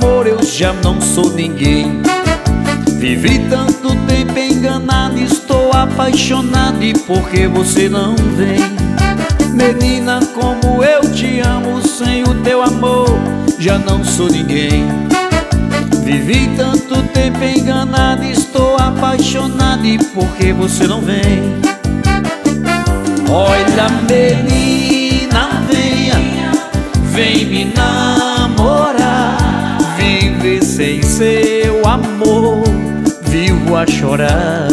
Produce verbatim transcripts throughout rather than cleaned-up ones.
amor eu já não sou ninguém. Vivi tanto tempo enganado, estou apaixonado e por que você não vem? Menina, como eu te amo, sem o teu amor já não sou ninguém. Vivi tanto tempo enganado, estou apaixonado e por que você não vem? Olha, menina, venha, vem me namorar. Viver sem seu amor, vivo a chorar.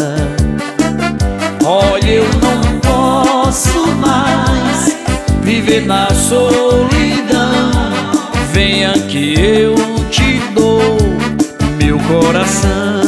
Olha, eu não posso mais viver na solidão. Venha que eu te dou meu coração.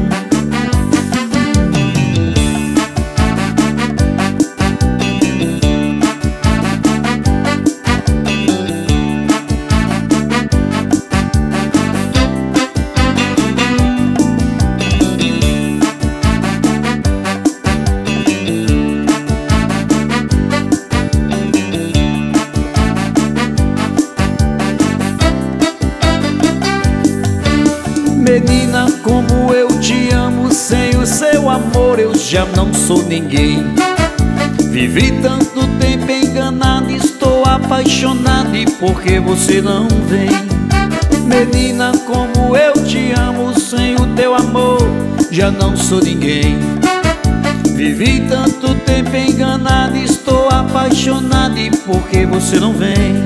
Menina, como eu te amo, sem o seu amor eu já não sou ninguém. Vivi tanto tempo enganado, estou apaixonado e por que você não vem? Menina, como eu te amo, sem o teu amor já não sou ninguém. Vivi tanto tempo enganado, estou apaixonado e por que você não vem?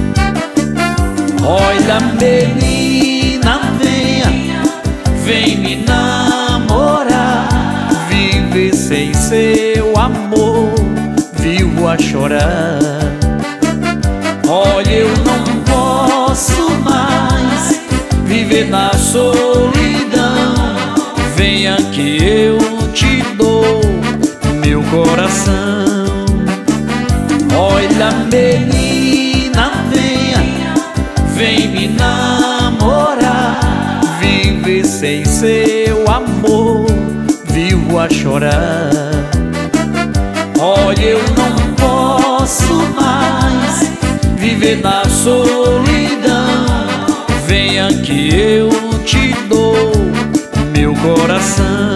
Olha, menina, venha, vem me namorar. Viver sem seu amor, vivo a chorar. Olha, eu não posso mais viver na solidão. Venha que eu te dou meu coração. Olha, menina, venha, vem me namorar. Viver sem seu amor, vivo a chorar. Olha, eu não posso mais viver na solidão. Venha que eu te dou meu coração.